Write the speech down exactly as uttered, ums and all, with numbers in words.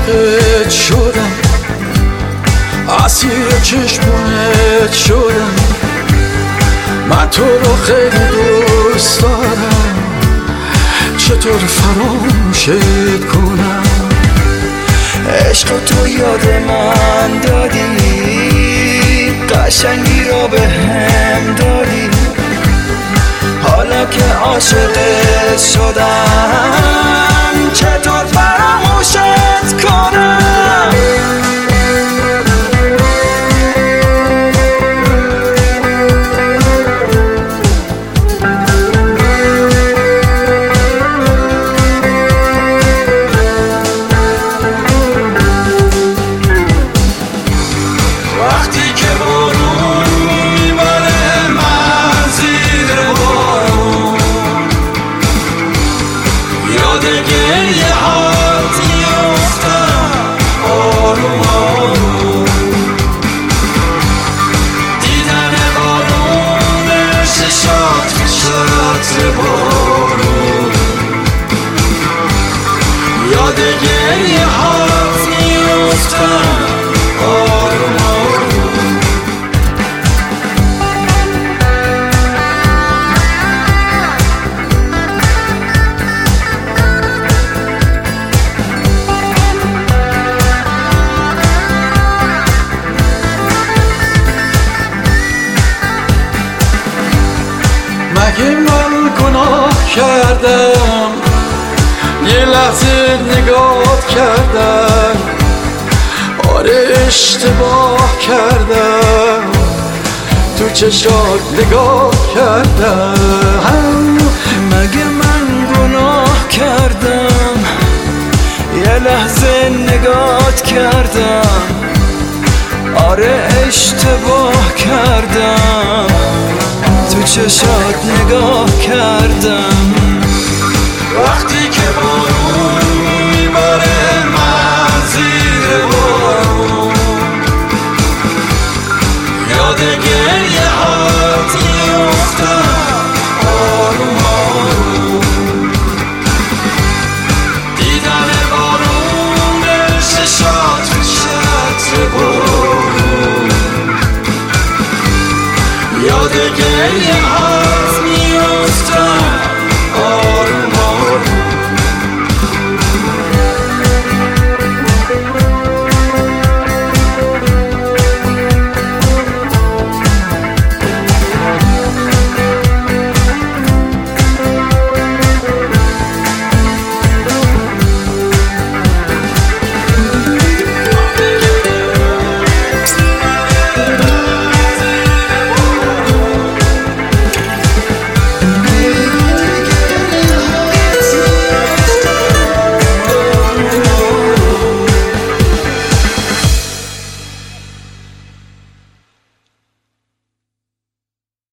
عاشقت شدم، اسیر چشمونت شدم. من تو رو خیلی دوست دارم، چطور فراموشت کنم؟ عشق تو یاد من دادی، قشنگی رو به هم دادی. حالا که عاشقت شدم، چطور فراموشت کنم؟ وقتی که بارون میبره من زیر بارون، یاد گریه هات میافتم آروم آروم. دیدن بارون چشات میشد بارون، یاد گریه هات میافتم آروم آروم. مگه من گناه کردم یه لحظه نگاه کردم؟ آره اشتباه کردم، تو چشات نگاه کردم. مگه من گناه کردم یه لحظه نگات کردم؟ آره اشتباه کردم، تو چشات نگاه کردم.